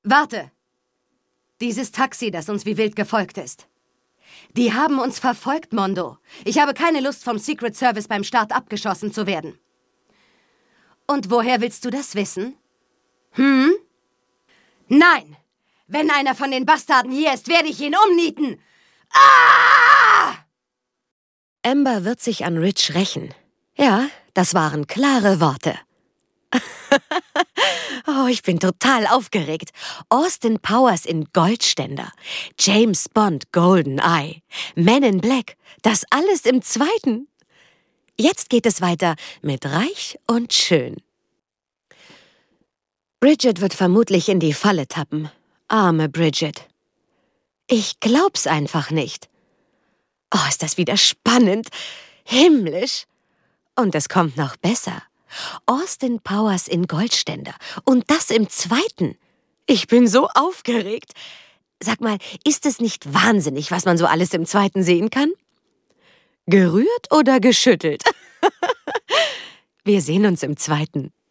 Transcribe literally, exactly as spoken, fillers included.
Warte! Dieses Taxi, das uns wie wild gefolgt ist. Die haben uns verfolgt, Mondo. Ich habe keine Lust, vom Secret Service beim Start abgeschossen zu werden. Und woher willst du das wissen? Hm? Nein! Wenn einer von den Bastarden hier ist, werde ich ihn umnieten! Ah! Amber wird sich an Rich rächen. Ja, das waren klare Worte. Oh, ich bin total aufgeregt. Austin Powers in Goldständer, James Bond GoldenEye, Men in Black, das alles im zweiten. Jetzt geht es weiter mit Reich und Schön. Bridget wird vermutlich in die Falle tappen. Arme Bridget. Ich glaub's einfach nicht. Oh, ist das wieder spannend, himmlisch. Und es kommt noch besser. Austin Powers in Goldständer. Und das im zweiten. Ich bin so aufgeregt. Sag mal, ist es nicht wahnsinnig, was man so alles im zweiten sehen kann? Gerührt oder geschüttelt? Wir sehen uns im zweiten.